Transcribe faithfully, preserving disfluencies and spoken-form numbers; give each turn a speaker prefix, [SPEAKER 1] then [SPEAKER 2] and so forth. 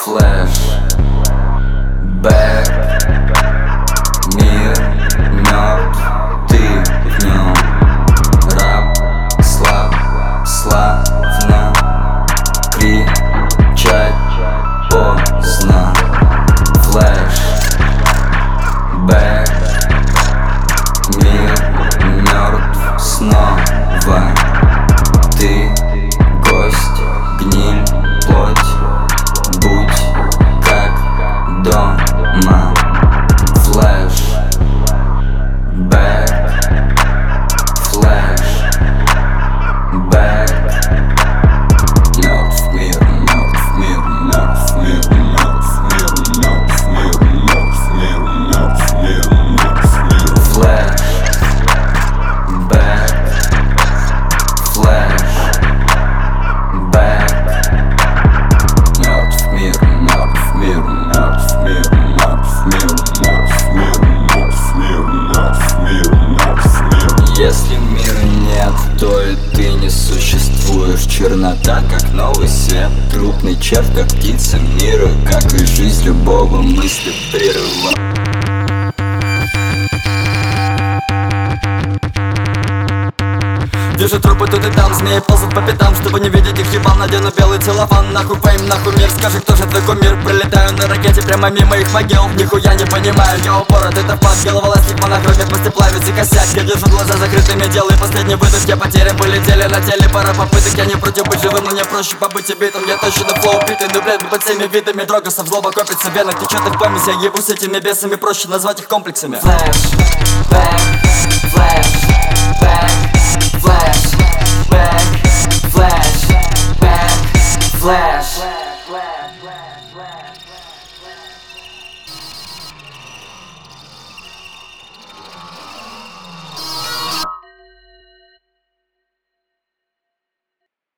[SPEAKER 1] Флэшбэк. Мир мертв, ты в нем. Раб слаб, славно. Кричать поздно. Флэшбэк. Мир мертв снова. Ты гость, гниль, плоть. Будь как дома. Флэшбэк. Флэшбэк. Мертв мир, мертв мир, мертв мир, мертв мир, мертв мир, мертв мир, мертв мир, мертв мир. Флэшбэк. Флэшбэк. Мертв мир, мертв мир, мертв мир, мертв мир, мертв мир, мертв мир, мертв мир, мертв мир. Если мира нет, то и ты не существуешь. Чернота, как новый свет. Трупный червь, как птица мира. Как и жизнь любого мысли прерыва.
[SPEAKER 2] Вижу трупы тут и там, змеи ползут по пятам. Чтобы не видеть их ебал, надену белый целлофан. Нахуй фейм, нахуй мир, скажи, кто же твой кумир? Пролетаю на ракете прямо мимо их могил. Нихуя не понимаю, я упорот, это факт. Головолазник, монохромия, пусти плавится косяк. Я держу глаза закрытыми, делаю последний выдох. Я потерян, полетели на теле, пара попыток. Я не против быть живым, но мне проще побыть убитым. Я тащу на флоу битый, ну блядь, под всеми видами. Дрога со взлоба копится в венах, течет их память. Я ебу с этими бесами, проще назвать их комплексами.
[SPEAKER 1] Флэшбэк.